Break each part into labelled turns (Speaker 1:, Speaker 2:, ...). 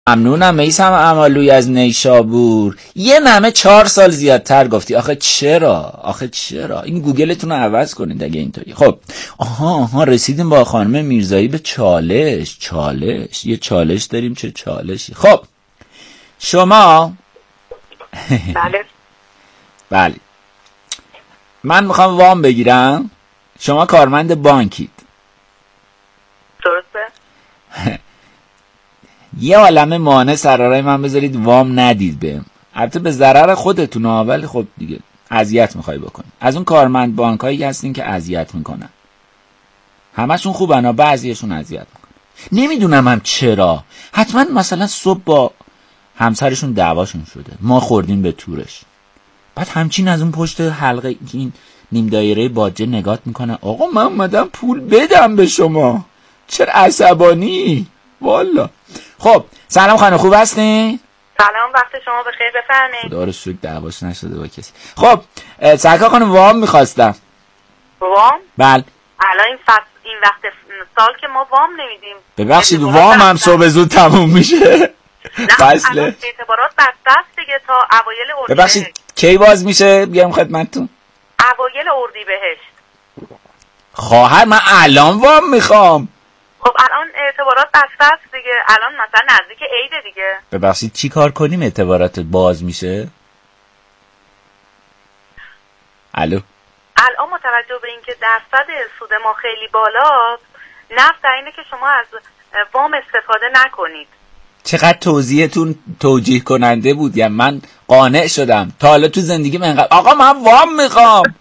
Speaker 1: ممنونم میثم امالوی از نیشابور. یه نمه 4 سال زیادتر گفتی. آخه چرا این گوگلتون رو عوض کنید اگه اینطوری. خب آها رسیدیم با خانم میرزایی به چالش. یه چالش داریم. چه چالشی؟ خب شما بله من میخوام وام بگیرم. شما کارمند بانکید.
Speaker 2: درسته؟
Speaker 1: یه عالمه مانع سرارای من بذارید وام ندید بهم. البته به ضرر خودتون ها، ولی خب دیگه اذیت میخوای بکنی. از اون کارمند بانکایی هستین که اذیت میکنن. همشون خوبن ها، بعضیشون اذیت میکنن. نمیدونم هم چرا. حتما مثلا صبح با همسرشون دعواشون شده، ما خوردیم به تورش. بعد همچین از اون پشت حلقه این نیم دایره باجه نگات میکنه. آقا من اومدم پول بدم به شما، چرا عصبانی؟ والا. خب سلام خانم، خوب هستین؟
Speaker 2: سلام، وقت شما بخیر، بفرمایید.
Speaker 1: خدا رو شکر دعواش نشده با کسی. خب سرکار خانم وام میخواستم.
Speaker 2: وام؟
Speaker 1: بله.
Speaker 2: الان این وقت سال که ما وام نمیدیم.
Speaker 1: ببخشید وام هم صبح زود تموم میشه.
Speaker 2: فصل اعتبارات بسته است دیگه تا اوایل اردیبهشت.
Speaker 1: ببخشید کی باز میشه بیام خدمتتون؟
Speaker 2: اوایل اردیبهشت.
Speaker 1: خواهر من الان وام میخوام.
Speaker 2: خب الان اعتبارات بسته است دیگه. الان مثلا نزدیک عید دیگه.
Speaker 1: ببخشید چی کار کنیم اعتبارات باز میشه؟ الو.
Speaker 2: الان متوجه به این که درصد سود ما خیلی بالاست، نفت در اینه که شما از وام استفاده نکنید.
Speaker 1: چقدر توضیحتون توجیه کننده بود. یعنی من قانع شدم. تا حالا تو زندگیم انقدر آقا من وام میخوام.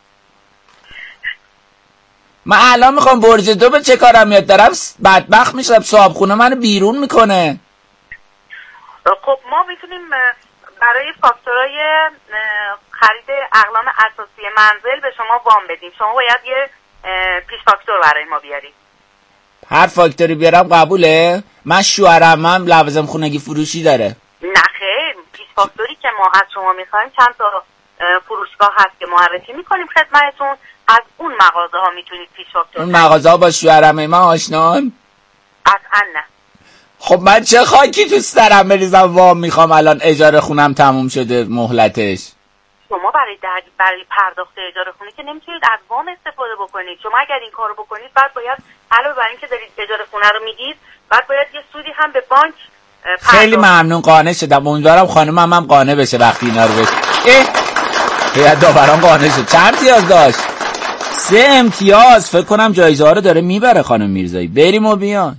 Speaker 1: من الان میخوام برج 2 به چه کارم میاد؟ دارم بدبخت میشم، صاحبخونه منو بیرون میکنه.
Speaker 2: خب ما میتونیم برای فاکتورهای خرید اقلام اساسی منزل به شما وام بدیم. شما باید یه پیش فاکتور برای ما بیارید.
Speaker 1: هر فاکتوری بیارم قبوله؟ من شوهرم هم لوازم خونگی فروشی داره.
Speaker 2: نه خیر، پیش فاکتوری که ما از شما میخوایم چند تا فروشگاه هست که معرفی میکنیم خدمتتون. از اون مغازه ها میتونید پیش فاکتور.
Speaker 1: اون مغازه ها با شوهرم من آشنان؟
Speaker 2: قطعا نه.
Speaker 1: خب من چه خاکی تو سرم بریزم وام میخوام الان اجاره خونم تموم شده مهلتش.
Speaker 2: شما برای پرداخت اجاره خونه که نمیتونید از وام استفاده بکنید. شما اگر این کارو بکنید بعد باید علاوه بر این که دارید اجاره خونه رو میدید بعد باید یه سودی هم به بانک
Speaker 1: خیلی ممنون، قانع شدم. امیدوارم خانمم هم قانع بشه وقتی اینا رو بشه. هیئت داوران قانع شد. چند امتیاز داشت؟ 3 امتیاز. فکر کنم جایزه ها رو داره میبره خانم میرزایی. بریم و بیان.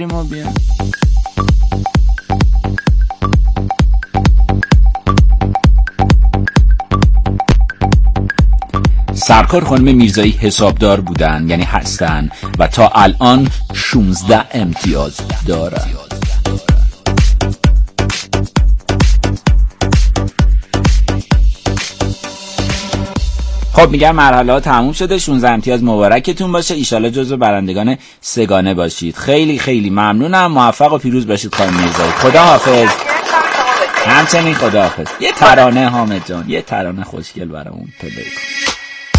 Speaker 1: سرکار خانم میرزایی حسابدار بودن، یعنی هستن، و تا الان 16 امتیاز دارن. خب میگم مرحله ها تموم شده. 16 امتیاز مبارکتون باشه. ایشالا جزو برندگان سگانه باشید. خیلی خیلی ممنونم. موفق و پیروز باشید خانم میرزایی. خدا حافظ. همچنین خدا حافظ. یه ترانه حامد جان، یه ترانه خوشگل برامون پلی کن.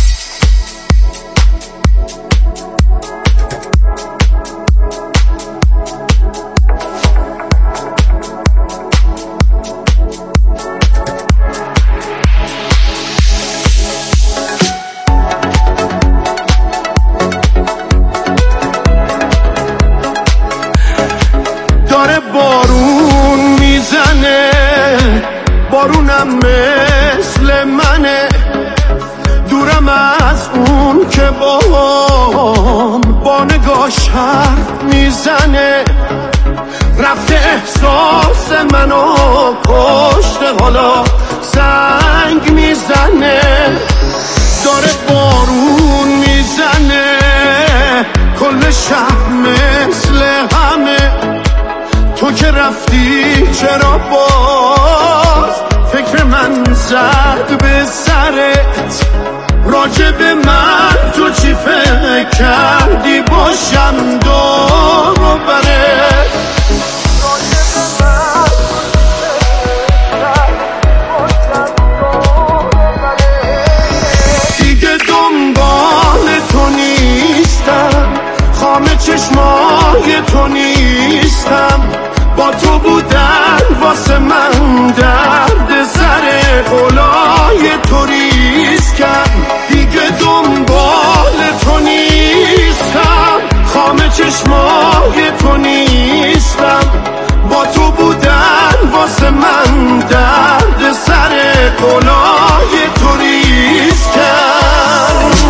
Speaker 3: بارون میزنه، بارونم مثل منه، دورم از اون که با نگاش حرف میزنه، رفته احساس منو کشته، حالا زنگ میزنه، داره بارون میزنه، کل شهر مثل همه، تو که رفتی چرا باز فکر من زد به سرت، راجب من تو چی فکر کردی باشم دور و برت، دیگه دنبال تو نیستم، خامه چشمای تو نیستم، با تو تو بودن واسه من درد سر قلای تو ریز کرد. دیگه دنبال تو نیستم، خامه چشمای تو نیستم. با تو بودن واسه من درد سر قلای تو ریز کرد.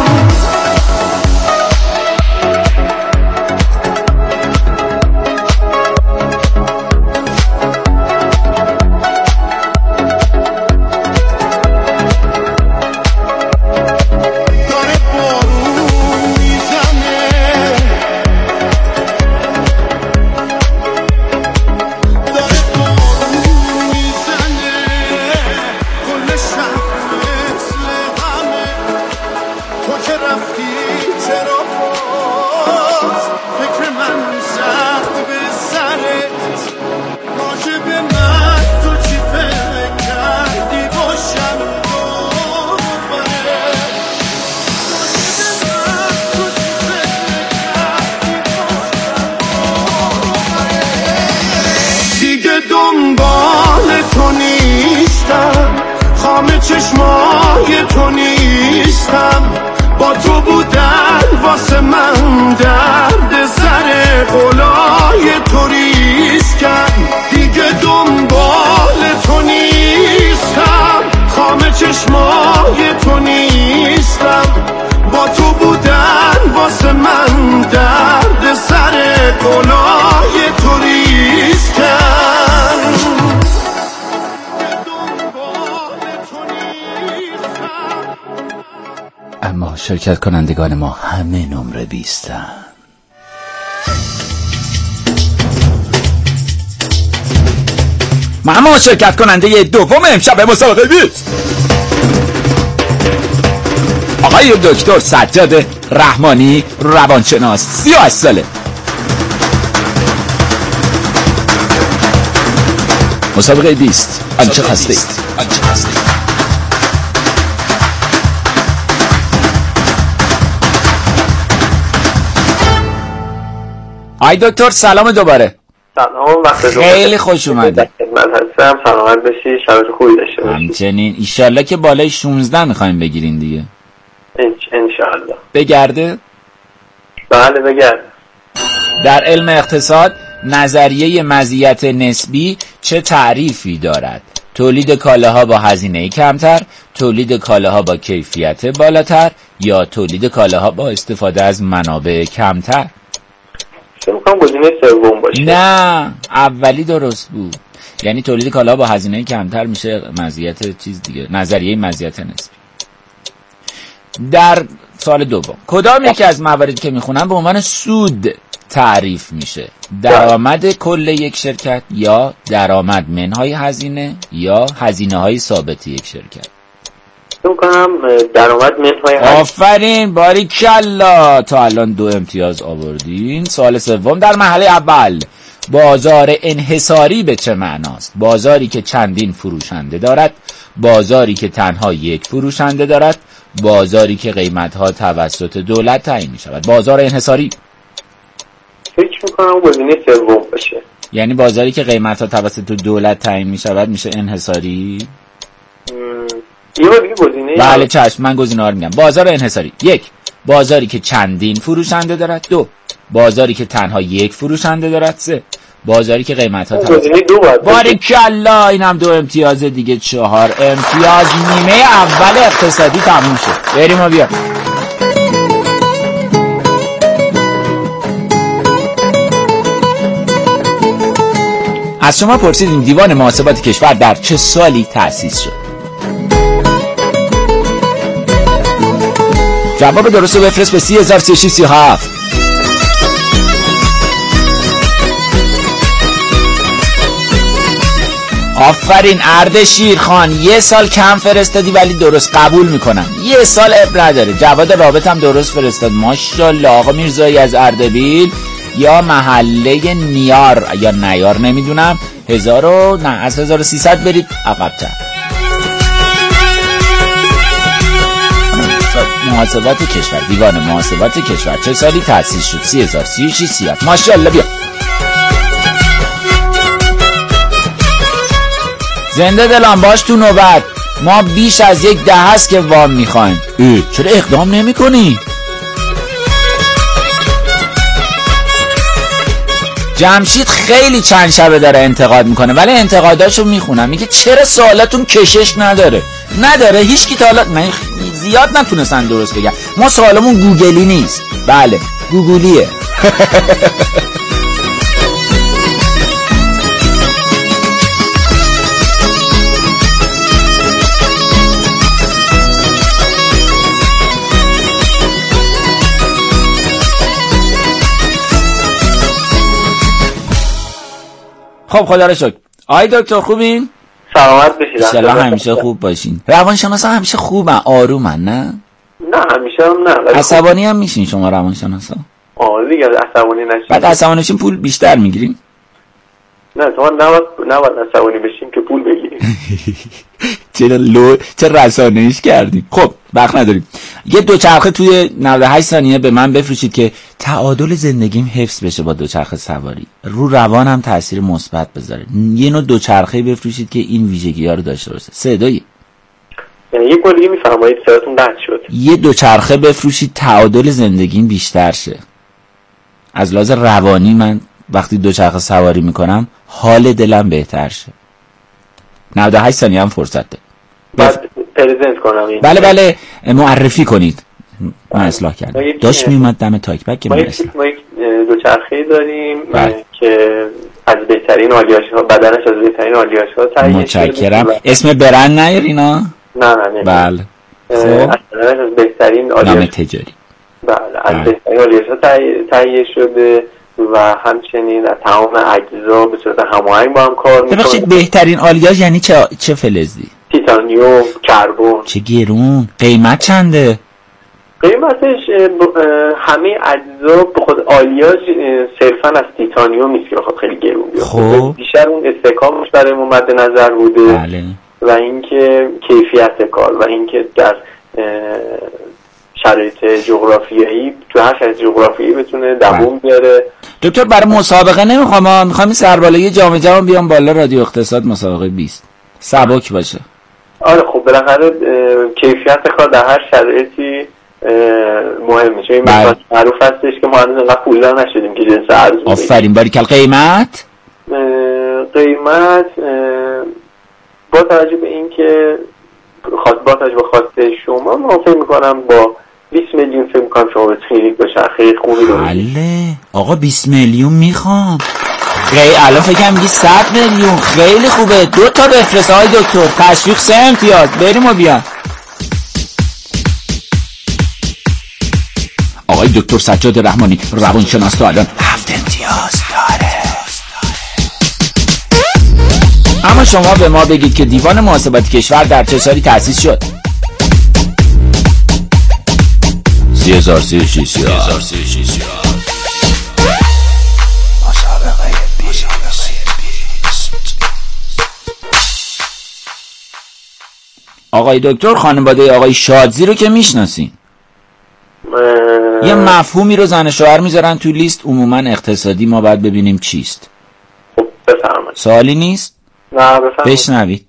Speaker 3: دنبال تو نیستم، خامه چشمای تو نیستم. با تو بودن واسه من درد سر قلای تو ریز کرد. دیگه دنبال تو نیستم، خامه چشمای تو نیستم. با تو بودن واسه من درد سر قلای تو ریز کرد.
Speaker 1: اما شرکت کنندگان ما همه نمره 20. اما شرکت کننده دوم امشب مسابقه 20 آقای دکتر سجاد رحمانی، روانشناس، 38 ساله. مسابقه 20 آنچه خستید. آی دکتر سلام دوباره.
Speaker 4: سلام، وقت
Speaker 1: خیلی خوش اومده.
Speaker 4: من هستم، سلامت باشی، شبت خوبی داشته باشی.
Speaker 1: همچنین ایشالله که بالای 16 میخوایم بگیرین دیگه.
Speaker 4: انشالله.
Speaker 1: بگرده؟
Speaker 4: بله بگرده.
Speaker 1: در علم اقتصاد نظریه مزیت نسبی چه تعریفی دارد؟ تولید کالاها با هزینه کمتر، تولید کالاها با کیفیت بالاتر، یا تولید کالاها با استفاده از منابع کمتر؟
Speaker 4: میخوام گزینه سوم باشه.
Speaker 1: نه، اولی درست بود. یعنی تولید کالاها با هزینه کمتر میشه مزیت چیز دیگه، نظریه مزیت نسبی. در سال دوم کدام یکی از مواردی که میخونم به عنوان سود تعریف میشه؟ درآمد کل یک شرکت، یا درآمد منهای هزینه، یا هزینه های ثابت یک شرکت؟
Speaker 4: میکنم درآمد منهای هزینه.
Speaker 1: آفرین، باریکلا، تا الان 2 امتیاز آوردین. سوال سوم در مرحله اول بازار انحصاری به چه معناست؟ بازاری که چندین فروشنده دارد، بازاری که تنها یک فروشنده دارد، بازاری که قیمتها توسط دولت تعیین می شود. بازار انحصاری
Speaker 4: فکر میکنم گزینه سوم باشه. یعنی
Speaker 1: بازاری که قیمتها توسط دولت تعیین می شود میشه انحصاری؟
Speaker 4: یه بار دیگه گزینه.
Speaker 1: بله چشم، من گزینه ها رو میگم. بازار انحصاری: 1. بازاری که چندین فروشنده دارد. 2. بازاری که تنها یک فروشنده دارد. 3. بازاری که قیمت‌ها
Speaker 4: گزینه 2 باشه.
Speaker 1: باریکلا، اینم 2 امتیاز دیگه. 4 امتیاز. نیمه اول اقتصادی تموم شد. بریم و بیا. از شما پرسیدیم دیوان محاسبات کشور در چه سالی تأسیس شد؟ جواب درست رو بفرست به 30337. آفرین اردشیر خان، 1 سال کم فرستادی ولی درست قبول میکنم. 1 سال اب نداره. جواد رابط هم درست فرستاد. ماشاءالله. آقا میرزایی از اردبیل یا محله نیار یا نیار نمیدونم، از 1300 برید عقب‌تر. محاسبات کشور، دیوان محاسبات کشور چه سالی تأسیس شد؟ 3036 37. ماشاءالله. بیا زنده دلم باش تو نوبت. ما بیش از 10 هست که وام میخوایم. چرا اقدام نمی کنی؟ جمشید خیلی چند شبه داره انتقاد میکنه، ولی انتقاداشو میخونم. میگه چرا سوالاتون کشش نداره؟ هیچ کی تا حالا زیاد نتونستن درست بگن. ما سوالمون گوگلی نیست. بله گوگلیه. خب خدا رو شکر. آی دکتر خوبین؟
Speaker 4: سلامت باشید.
Speaker 1: انشالله همیشه خوب باشین. روانشناسا همیشه خوبن، آرومن نه؟
Speaker 4: نه همیشه هم نه.
Speaker 1: عصبانی هم میشین شما روانشناسا؟
Speaker 4: آره دیگه عصبانی نشین.
Speaker 1: بعد عصبانی بشین پول بیشتر میگیرین؟
Speaker 4: نه شما نباید عصبانی بشین که پول بگیرین.
Speaker 1: چه رسانه‌ایش کردیم. خب وقت نداریم. یه دوچرخه توی 98 ثانیه به من بفروشید که تعادل زندگیم حفظ بشه با دوچرخه سواری، رو روانم تاثیر مثبت بذاره. یه نوع دوچرخه بفروشید که این ویژگی‌ها رو داشته باشه. صدایی
Speaker 4: یعنی یک بار دیگه میفرمایید صداتون قطع شد.
Speaker 1: یه دوچرخه بفروشید تعادل زندگیم بیشتر شه. از لحاظ روانی من وقتی دوچرخه سواری میکنم حال دلم بهتر شه. 98 ثانیه هم فرصت ده.
Speaker 4: بعد پرزنت کنم این.
Speaker 1: بله معرفی کنید. من اصلاح کردم. داشت میومد دم تاک بک که
Speaker 4: ما یک دوچرخه داریم که از بهترین آلیاژها، بدنش از بهترین آلیاژها تهیه شده.
Speaker 1: متشکرم. اسم برند نیارینا؟
Speaker 4: نه.
Speaker 1: بله.
Speaker 4: خب از بهترین آلیاژ
Speaker 1: نام تجاری.
Speaker 4: بله از بهترین آلیاژها تهیه شده و همچنین از تمام اجزا به صورت هماهنگ با هم کار میکنه.
Speaker 1: ببخشید بهترین آلیاژ یعنی چه فلزی؟
Speaker 4: تیتانیوم، کربن.
Speaker 1: چه گرون. قیمت چنده؟
Speaker 4: قیمتش همه اجزا به خود آلیاژ صرفا از تیتانیوم نیست که خب خیلی گرون بیاد.
Speaker 1: خب
Speaker 4: بیشتر اون استحکامش برای ما مد نظر بوده.
Speaker 1: بله.
Speaker 4: و اینکه کیفیت کار و اینکه در شرایط جغرافیایی تو هر شرایط جغرافیایی بتونه دوام بیاره.
Speaker 1: دکتر برای مسابقه نمیخوام، میخوام سربالایی جام جهان بیام بالا رادیو اقتصاد مسابقه 20 سبک باشه.
Speaker 4: آره خب بالاخره کیفیت کار در هر شرایطی مهمه. چون این مثال معروف هستش که ما هنوز انقدر پولدار نشدیم که جنس ارزون بگیریم.
Speaker 1: آفرین باریکل. قیمت
Speaker 4: با توجه به این که با توجه به خواسته شما من فکر میکنم با 20 میلیون فکر میکنم شما بتونید خیلی خوبی رو
Speaker 1: بله آقا 20 میلیون میخوام. خیلی الان فکرم میگی 100 میلیون. خیلی خوبه. 2 تا بفرست آقای دکتر. تشویق 3 امتیاز. بریم و بیان. آقای دکتر سجاد رحمانی روانشناس تا الان 7 امتیاز داره. اما شما به ما بگید که دیوان محاسبات کشور در چه سالی تأسیس شد؟ 3036 آقای دکتر خانواده آقای شادزی رو که میشناسین؟ یه مفهومی رو زن شوهر میذارن تو لیست عموما اقتصادی. ما باید ببینیم چیست.
Speaker 4: خب بفرمایید.
Speaker 1: سوالی نیست؟
Speaker 4: نه بفرمایید.
Speaker 1: بشنوید.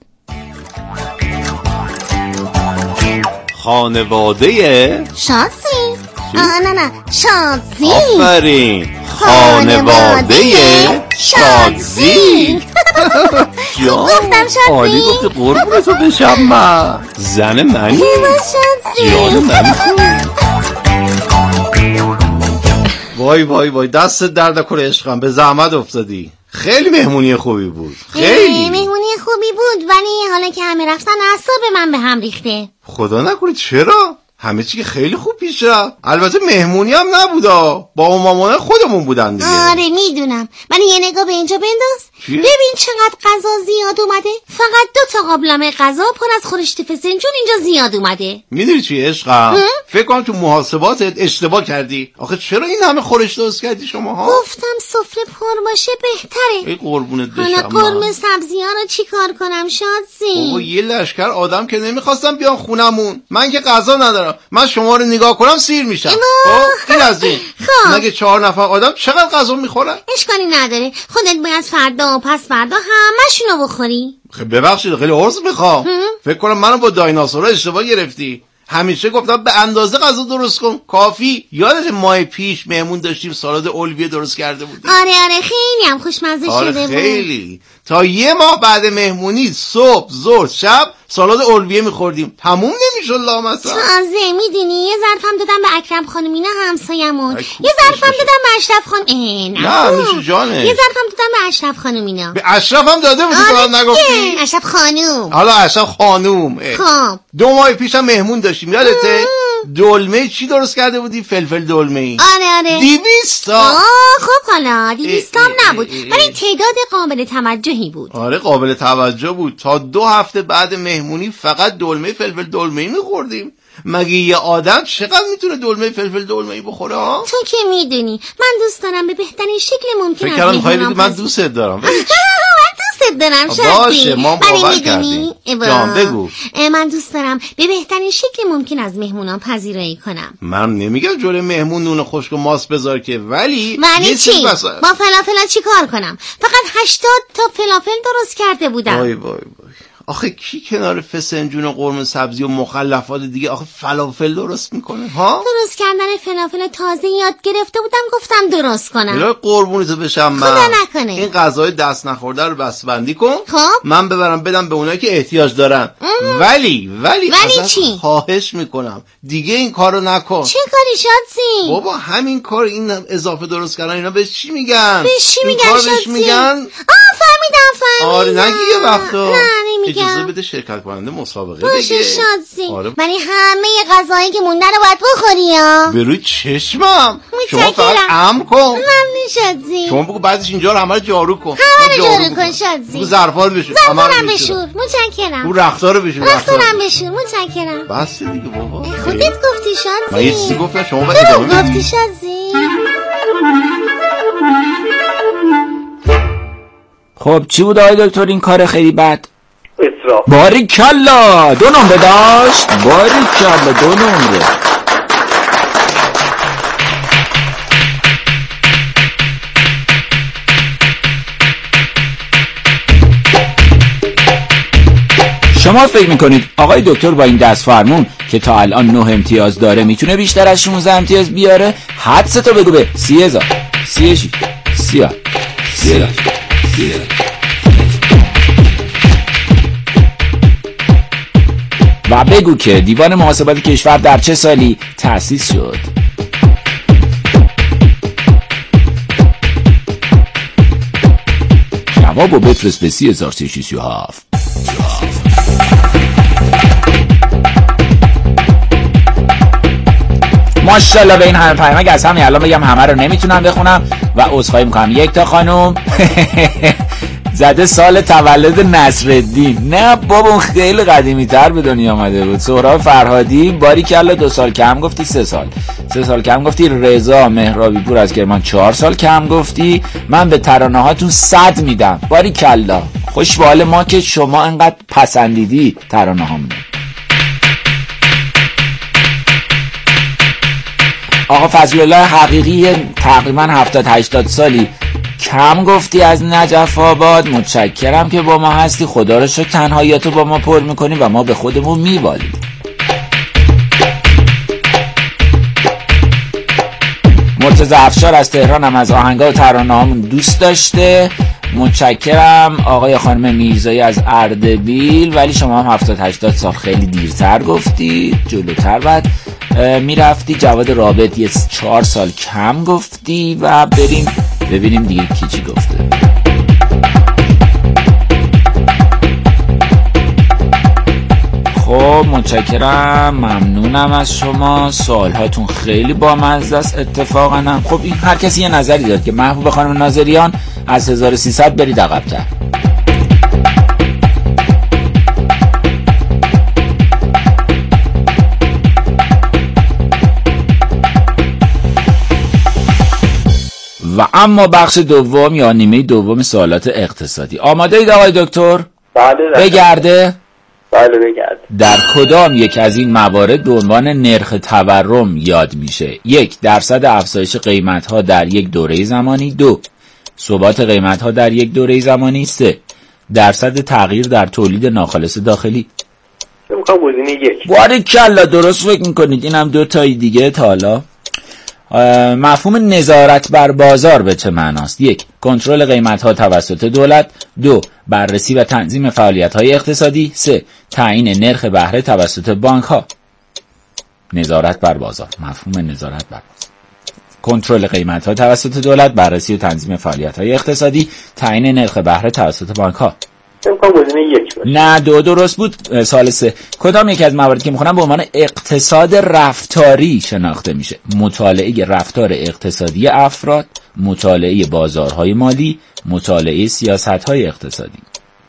Speaker 5: خانواده
Speaker 6: شادزی. نه شادزی.
Speaker 5: آفرین. خانواده شادزی.
Speaker 6: گفتم شادزی.
Speaker 5: عالی گفتی قربونتو بشم من. زن منی؟ جان منی. وای دست درد نکنه عشقم، به زحمت افتادی. خیلی مهمونی خوبی بود. خیلی
Speaker 6: مهمونی خوبی بود، ولی حالا که همه رفتن اعصاب من به هم ریخته.
Speaker 5: خدا نکنه. چرا؟ همه چی خیلی خوب پیش رفت. البته مهمونی هم نبودا، با مامان خودمون بودن دیگه.
Speaker 6: آره میدونم، ولی یه نگاه به اینجا بنداز. ببین چقدر غذا زیاد اومده. فقط 2 تا قابلمه غذا پر از خورشت فسنجون اینجا زیاد اومده.
Speaker 5: میدونی چی عشقم؟ فکر کنم تو محاسباتت اشتباه کردی. آخه چرا این همه خورش درست کردی شماها؟
Speaker 6: گفتم سفره پر باشه بهتره.
Speaker 5: ای قربونت بشم.
Speaker 6: حالا قرمه سبزی ها رو چی کار کنم شادزی؟
Speaker 5: بابا یه لشکر آدم که نمیخواستم بیان خونمون. من که غذا ندارم. میکنم. من شما رو نگاه کنم سیر میشم. خب این از این. مگه 4 نفر آدم چقدر غذا میخورن؟
Speaker 6: اشکالی نداره، خودت باید فردا و پس فردا همشونو بخوری.
Speaker 5: خب ببخشید خیلی عرض میخوام. فکر کنم منو با دایناسورا اشتباه گرفتی. همیشه گفتم به اندازه غذا درست کن کافی. یادت ماه پیش مهمون داشتیم سالاد اولویه درست کرده بودیم؟
Speaker 6: آره خیلی هم خوشمزه شده بود.
Speaker 5: خیلی. تا 1 ماه بعد مهمونی صبح ظهر شب سالاد اولویه میخوردیم، تموم نمیشد لامصب.
Speaker 6: تازه میدونی یه ظرفم دادم به اکرم خانم اینا همسایمون، یه ظرفم دادم به اشرف خانم.
Speaker 5: نه میشه جانه.
Speaker 6: یه ظرفم دادم به اشرف خانم اینا.
Speaker 5: به اشرف هم داده بودی که نگفتی؟
Speaker 6: اشرف خانوم.
Speaker 5: حالا اشرف خانوم.
Speaker 6: خب
Speaker 5: 2 ماه پیشم مهمون داشتیم یادته؟ دلمه چی درست کرده بودی؟ فلفل دلمه.
Speaker 6: آره
Speaker 5: 200 تا.
Speaker 6: خب حالا 200 هم نبود ولی تعداد قابل توجهی بود.
Speaker 5: آره قابل توجه بود. تا 2 هفته بعد مهمونی فقط دلمه فلفل دلمه میخوردیم. مگه یه آدم چقدر میتونه دلمه فلفل دلمه بخوره ها؟
Speaker 6: تو که میدونی من دوست دارم به بهترین شکل ممکن
Speaker 5: فکر کردم میخوای بگی من دوستت دارم.
Speaker 6: دارم
Speaker 5: باشه ما باور کردیم. جان بگو.
Speaker 6: من دوست دارم به بهترین شکل ممکن از مهمونان پذیرایی کنم.
Speaker 5: من نمیگم جلوی مهمون نون خشک و ماست بذار که ولی
Speaker 6: چی؟ با فلافل چی کار کنم؟ فقط 80 تا فلافل درست کرده بودم.
Speaker 5: وای آخه کی کنار فسنجون و قرمه سبزی و مخلفات دیگه آخه فلافل درست میکنه ها؟ درست
Speaker 6: کردن فلافل تازه یاد گرفته بودم گفتم درست کنم.
Speaker 5: الهی قربونتو بشم من.
Speaker 6: خدا نکنه.
Speaker 5: این غذای دست نخورده رو بسته کن.
Speaker 6: خب
Speaker 5: من ببرم بدم به اونایی که احتیاج دارن. ولی
Speaker 6: چی؟
Speaker 5: خواهش میکنم دیگه این کارو نکن.
Speaker 6: چه کاری شادسی؟
Speaker 5: بابا همین کار این اضافه درست کردن اینا بهش چی میگن؟
Speaker 6: بهش چی میگن شادسی؟ فهمیدم.
Speaker 5: آره نگی یه وقتا. اجازه بده شرکت کننده مسابقه
Speaker 6: باشه شادسی. ولی همه غذایی که مونده رو باید بخوری ها.
Speaker 5: بروی چشمم. شما فقط امر کن.
Speaker 6: ممنون شادسی.
Speaker 5: شما بگو بعدش اینجا رو همه رو جارو کن.
Speaker 6: همه رو جارو کن شادسی.
Speaker 5: بگو ظرفا رو بشور.
Speaker 6: ظرفا رو بشور. متشکرم.
Speaker 5: بگو رختار رو بشور.
Speaker 6: رختار رو بشور. متشکرم.
Speaker 5: بس دیگه بابا.
Speaker 6: خودت گفتی شادسی.
Speaker 5: من یه چیزی گفتم شما باید ادامه بدید.
Speaker 6: گفتی شادسی.
Speaker 1: خب چی بود آقای دکتر این کار خیلی بد؟
Speaker 4: اسراف.
Speaker 1: باریکلا 2 نمره داشت. باریکلا 2 نمره. شما فکر میکنید آقای دکتر با این دست فرمون که تا الان 9 امتیاز داره میتونه بیشتر از 16 امتیاز بیاره؟ حدستو بگو به 30,000 36 30 و بگو که دیوان محاسبات کشور در چه سالی تأسیس شد؟ جوابو بفرست به 30,337. ماشاءالله به این همه پیامک از همین الان بگم همه رو نمیتونم بخونم و عذرخواهی میکنم. یک تا خانم زده سال تولد نصرالدین. نه بابا اون خیلی قدیمی تر به دنیا آمده بود. سهراب فرهادی باریکلا 2 سال کم گفتی. 3 سال کم گفتی. رضا مهرابی پور از کرمان 4 سال کم گفتی. من به ترانه هاتون 100 میدم. باریکلا خوش به حال ما که شما انقدر پسندیدی ترانه هامون. آقا فضلالله حقیقی تقریبا 70-80 سالی کم گفتی از نجف آباد. متشکرم که با ما هستی. خدا رو شکر تنهاییاتو با ما پر میکنی و ما به خودمون میبالیم. مرتضی افشار از تهران هم از آهنگا و ترانه هامون دوست داشته. متشکرم. آقای خانم میرزایی از اردبیل ولی شما هم 70-80 سال خیلی دیرتر گفتی. جلوتر بعد میرفتی. جواد رابط یه 4 سال کم گفتی و بریم ببینیم دیگه کی چی گفته. خب متشکرم. ممنونم از شما. سوالهاتون خیلی بامزه است. اتفاقا هم خب این هر کسی یه نظری داد که محبوب خانم ناظریان از 1300 برید عقب‌تر. و اما بخش دوم یا نیمه دوم سوالات اقتصادی. آماده اید آقای دکتر؟
Speaker 4: بله.
Speaker 1: بگرده؟
Speaker 4: بله بگرد.
Speaker 1: در کدام یک از این موارد به عنوان نرخ تورم یاد میشه؟ 1. درصد افزایش قیمت‌ها در یک دوره زمانی. 2. ثبات قیمت‌ها در یک دوره زمانی. 3. درصد تغییر در تولید ناخالص داخلی.
Speaker 4: میخوام گزینه 1.
Speaker 1: باریکلا درست فکر میکنید. اینم 2 تای دیگه تا حالا. مفهوم نظارت بر بازار به چه معناست؟ 1. کنترل قیمت‌ها توسط دولت. 2. بررسی و تنظیم فعالیت‌های اقتصادی. 3. تعیین نرخ بهره توسط بانک‌ها. نظارت بر بازار. مفهوم نظارت بر بازار: کنترل قیمت‌ها توسط دولت، بررسی و تنظیم فعالیت‌های اقتصادی، تعیین نرخ بهره توسط بانک‌ها.
Speaker 4: امکان گزینه 1 باشه.
Speaker 1: نه 2 درست بود. سوال 3. کدام یکی از مواردی که میخونم به عنوان اقتصاد رفتاری شناخته میشه؟ مطالعه رفتار اقتصادی افراد، مطالعه بازارهای مالی، مطالعه سیاست‌های اقتصادی.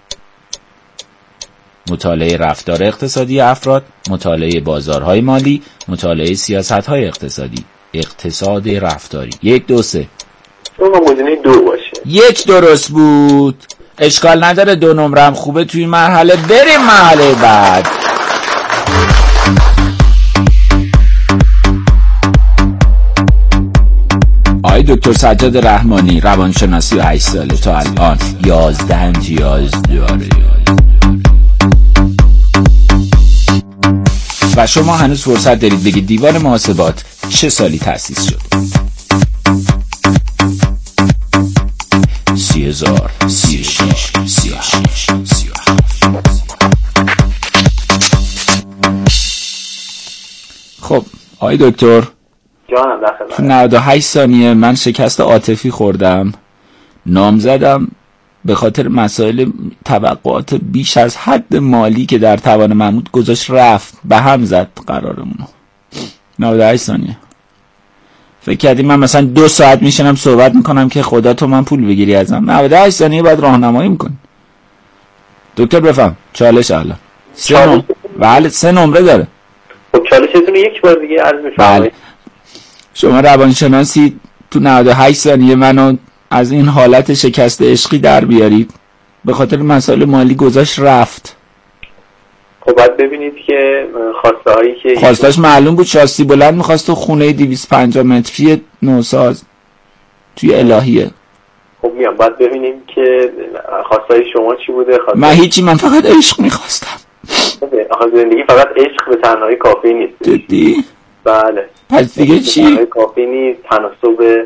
Speaker 1: مطالعه رفتار اقتصادی افراد، مطالعه بازارهای مالی، مطالعه سیاست‌های اقتصادی. اقتصاد رفتاری. 1 2 3.
Speaker 4: امکان گزینه 2 باشه.
Speaker 1: 1 درست بود. اشکال نداره، 2 نمرم خوبه توی مرحله. بریم مرحله بعد. آقای دکتر سجاد رحمانی، روانشناسی و 8 ساله، تا الان 11 امتیاز داره و شما هنوز فرصت دارید بگید دیوان محاسبات چه سالی تأسیس شد؟ 30,000 36 38 37. خب آقای دکتر،
Speaker 4: جانم داخل
Speaker 1: تو 98 ثانیه من شکست عاطفی خوردم، نامزدم به خاطر مسائل توقعات بیش از حد مالی که در توان محمود گذاشت رفت، به هم زد قرارمونو. 98 ثانیه. فکر کردیم من مثلا 2 ساعت میشنم صحبت میکنم که خدا تو من پول بگیری ازم. 98 ثانیه بعد راهنمایی میکنی. دکتر بفهم چالش الان 3 نمره. بله 3 نمره داره.
Speaker 4: خب چالشتون 1 بار دیگه عرض می‌فرمایید.
Speaker 1: بله. شما روانشناسی تو 98 ثانیه منو از این حالت شکست عشقی در بیارید، به خاطر مسائل مالی گذاشت رفت.
Speaker 4: خب باید ببینید که خواسته هایی که
Speaker 1: خواستاش معلوم بود، شاسی بلند میخواست تو خونه 250 متری نوساز توی الهیه.
Speaker 4: خب میام باید ببینیم که خواسته های شما چی بوده.
Speaker 1: من هیچی، من فقط عشق میخواستم.
Speaker 4: آخه زندگی فقط عشق به تنهایی کافی نیست.
Speaker 1: جدی؟
Speaker 4: بله.
Speaker 1: پس دیگه چی؟
Speaker 4: تنهایی کافی نیست. تناسب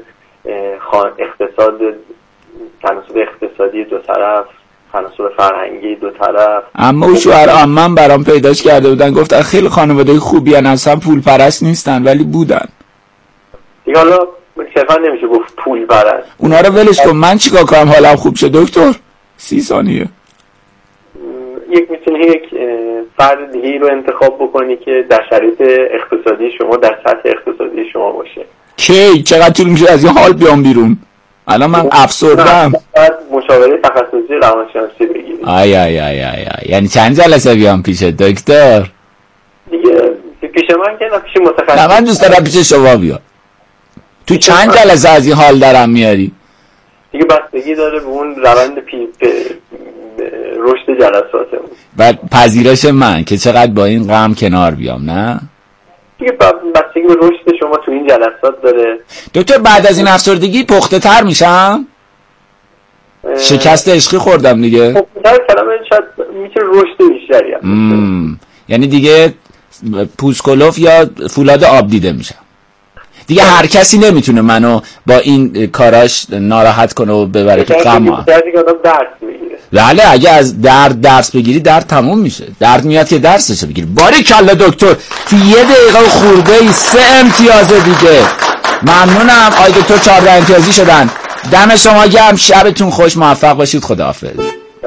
Speaker 4: تناسب اقتصادی دو طرف، تناسب فرهنگی دو طرف.
Speaker 1: اما او شوهر عمم برام پیداش کرده بودن، گفتن خیلی خانواده خوبی ان، اصلا پول پرست نیستن ولی بودن.
Speaker 4: دیگه حالا صرفا نمیشه گفت پول پرست.
Speaker 1: اونا رو ولش کن، من چیکار کنم حالم خوب شه دکتر؟ 30 ثانیه.
Speaker 4: میتونی یک فرد دیگه رو انتخاب بکنی که در شرایط اقتصادی شما، در سطح اقتصادی شما باشه.
Speaker 1: کی؟ چقدر طول میشه از این حال بیام بیرون؟ الان من افسردم.
Speaker 4: باید مشاوره تخصصی روانشناسی بگیری.
Speaker 1: آی یعنی چند جلسه بیام پیش دکتر؟
Speaker 4: دیگه پیش من که نه، پیش متخصص.
Speaker 1: نه من دوست دارم پیش شما بیام. تو چند جلسه از این حال دارم میاری؟
Speaker 4: دیگه بستگی داره به اون روند رشد جلساتمون
Speaker 1: و پذیرش من که چقدر با این غم کنار بیام. نه
Speaker 4: دیگه بستگی به رشد شما تو این جلسات داره.
Speaker 1: دکتر بعد از این افسردگی پخته تر میشم؟ شکست عشقی خوردم دیگه.
Speaker 4: پخته تر کلمه شاید میتونه رشد بیشتری هم.
Speaker 1: یعنی دیگه پوسکولوف یا فولاد آب دیده میشم دیگه. هر کسی نمیتونه منو با این کاراش ناراحت کنه و ببره تو غم. بله اگه از درس بگیری درد تموم میشه. درد میاد که درسشو بگیری. باریکلا دکتر، تو 1 دقیقه و خورده 3 امتیاز دیگه. ممنونم آقای دکتر، 14 امتیازی شدن. دم شما گرم، شبتون خوش، موفق باشید، خداحافظ.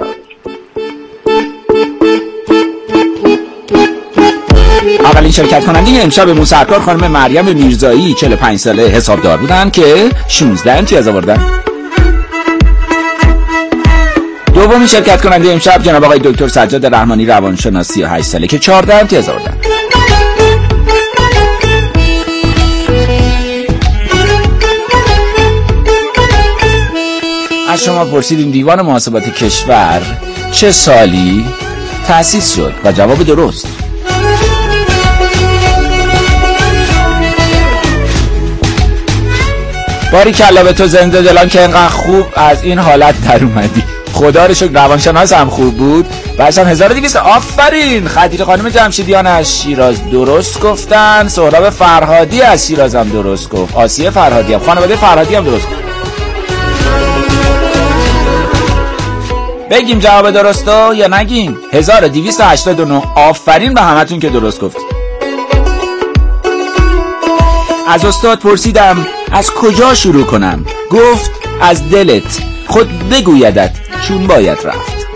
Speaker 1: اولین شرکت کننده امشب موسیقار خانم مریم میرزایی، 45 ساله، حسابدار بودن که 16 امتیاز آوردن. دومین شرکت کننده امشب جناب آقای دکتر سجاد رحمانی، روانشناسی، 8 ساله، که 14 امتیاز آوردن. از شما پرسیدیم دیوان محاسبات کشور چه سالی تأسیس شد و جواب درست. باریکلا به تو زنده دلان که اینقدر خوب از این حالت در اومدی. خدا رو شکر روانشناس هم خوب بود. بعدش هم 1200. آفرین. خدیجه خانم جمشیدیان از شیراز درست گفتن. سهراب فرهادی از شیراز هم درست گفت. آسیه فرهادی هم، خانواده فرهادی هم درست گفت. بگیم جواب درستو یا نگیم؟ 1289. آفرین به همتون که درست گفت. از استاد پرسیدم از کجا شروع کنم؟ گفت از دلت، خود بگویدت چون باید رفت.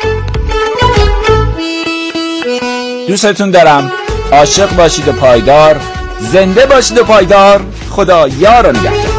Speaker 1: دوستتون دارم. عاشق باشید و پایدار، زنده باشید و پایدار. خدا یار و نگهدار.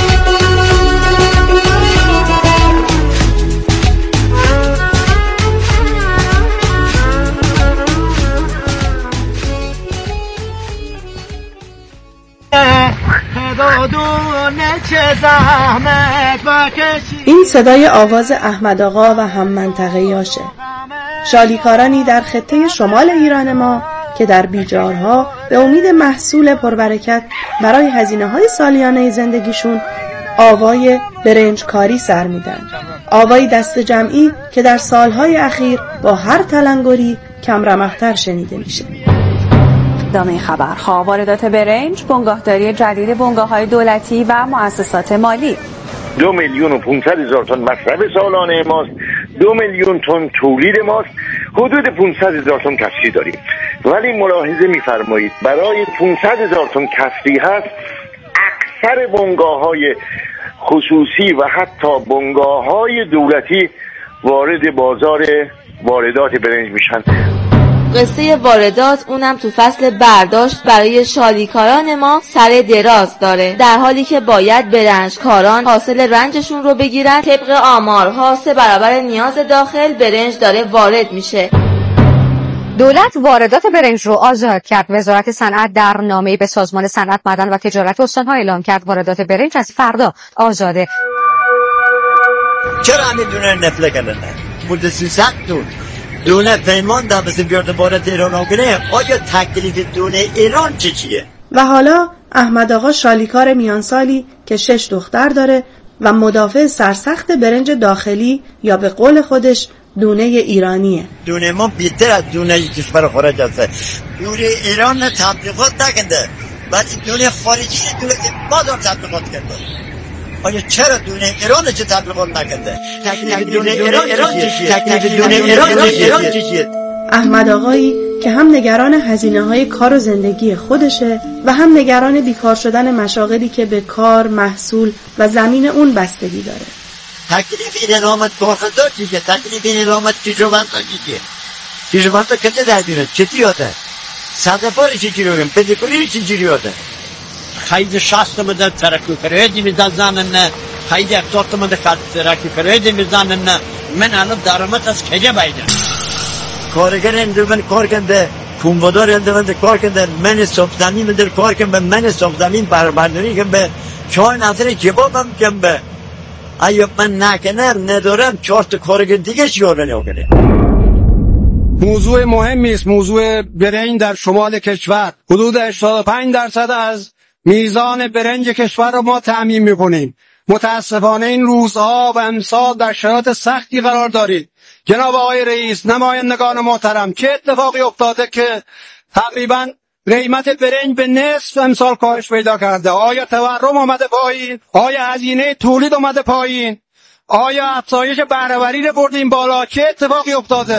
Speaker 7: این صدای آواز احمد آقا و هم منطقه‌یاشه، شالیکارانی در خطه شمال ایران ما که در بیجارها به امید محصول پربرکت برای هزینه‌های سالیانه زندگیشون آوای برنجکاری سر میدن. آوای دست جمعی که در سالهای اخیر با هر تلنگری کم رمق‌تر شنیده میشه.
Speaker 8: ادامه خبرها: واردات برنج، بنگاهداری جدید بنگاه‌های دولتی و مؤسسات مالی.
Speaker 9: 2,500,000 تن مصرف سالانه ماست، 2 میلیون تن تولید ماست، حدود 500,000 تن کسری داریم. ولی ملاحظه می‌فرمایید برای 500,000 تن کسری هست، اکثر بنگاه‌های خصوصی و حتی بنگاه‌های دولتی وارد بازار واردات برنج میشن.
Speaker 10: قصه واردات اونم تو فصل برداشت برای شالیکاران ما سر دراز داره، در حالی که باید برنجکاران حاصل رنجشون رو بگیرن. طبق آمارها 3 برابر نیاز داخل برنج داره وارد میشه.
Speaker 11: دولت واردات برنج رو آزاد کرد. وزارت صنعت در نامه‌ای به سازمان صنعت، معدن و تجارت استان‌ها اعلام کرد واردات برنج از فردا آزاده.
Speaker 12: چرا همین دونه نفله کردن؟ مورد 300 دون دونه پیمان در بسیم بیارده وارد ایران آگره. آیا تکلیف دونه ایران چیه؟
Speaker 7: و حالا احمد آقا شالیکار میانسالی که 6 دختر داره و مدافع سرسخت برنج داخلی یا به قول خودش دونه ایرانیه.
Speaker 12: دونه ما بیشتر از دونه کشور خارج است. دونه ایران تبلیغات نکنده، ولی دونه خارجی دولت ما داره تبلیغات کرده. آیا چرا دونه ایران چه تبلیغات نکنده؟ تکلیف دونه ایران چیه؟
Speaker 7: احمد آقایی که هم نگران هزینه‌های کار و زندگی خودشه و هم نگران بیکار شدن مشاغلی که به کار، محصول و زمین اون بستگی داره.
Speaker 12: تکلیف این علامت کارخدار چیه؟ تکلیف این علامت کشاورزا چیه؟ کشاورزا کجا در میره؟ چطوری آده؟ صدفاری چی رو گم؟ پدیکوری چی رو آده؟ خیلی 60 مده ترکی فرهدی میزنن، خیلی 70 مده ترکی فرهدی میزنن. من الان درآمد از کجا بیدم؟ کارگر اندومن کار کنده، کنبادار اندومن کار کنده، من صبح زمین مدر کار کنده، من صبح زمین برداری کنده، چای نظر کبابم کنده. ایا من نکنم ندارم 4 تا کارگر دیگه شیاره نکنه.
Speaker 13: موضوع مهمی است. موضوع برنج در شمال کشور. حدود 85% از میزان برنج کشور رو ما تامین میکنیم. متاسفانه این روزها و امسال در شرایط سختی قرار دارید. جناب آقای رئیس، نمایندگان محترم، چه اتفاقی افتاده که تقریبا قیمت برنج به نصف امسال کاهش پیدا کرده؟ آیا تورم آمده پایین؟ آیا هزینه تولید آمده پایین؟ آیا افزایش بهره‌وری رو بردیم بالا؟ چه اتفاقی افتاده؟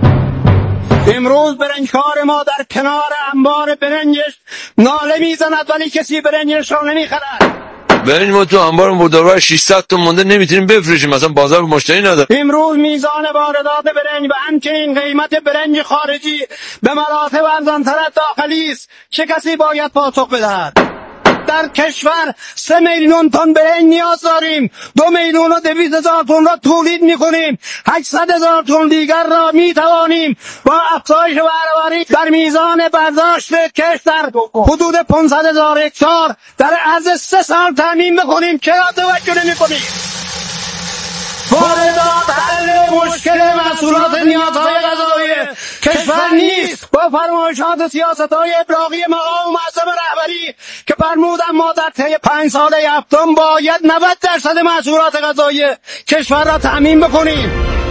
Speaker 13: امروز برنجکار ما در کنار انبار برنجش ناله میزند ولی کسی برنجش را نمیخرد.
Speaker 14: برنج ما تو انبار مدور 600 تا مونده نمیتونیم بفروشیم، مثلا بازار مشتری نداره.
Speaker 13: امروز میزان واردات برنج و همچنین قیمت برنج خارجی به مراتب ارزان‌تر از داخلی است. چه کسی باید پاسخ بدهد؟ در کشور 3 میلیون تن برنج نیاز داریم. 2,200,000 تن را تولید میکنیم. 800,000 تن دیگر را میتوانیم با افزایش بهره‌وری در میزان برداشت کشت در حدود 500,000 هکتار در عرض 3 سال تامین بکنیم. چرا توجه نمی‌کنیم؟ واردات حل مشکل محصولات نیازهای غذایی کشور نیست. با فرمایشات سیاست‌های ابراقی مقام معظم رهبری که فرمودن ما در طی 5 سال هفتم باید 90% محصولات غذایی کشور را تامین بکنیم.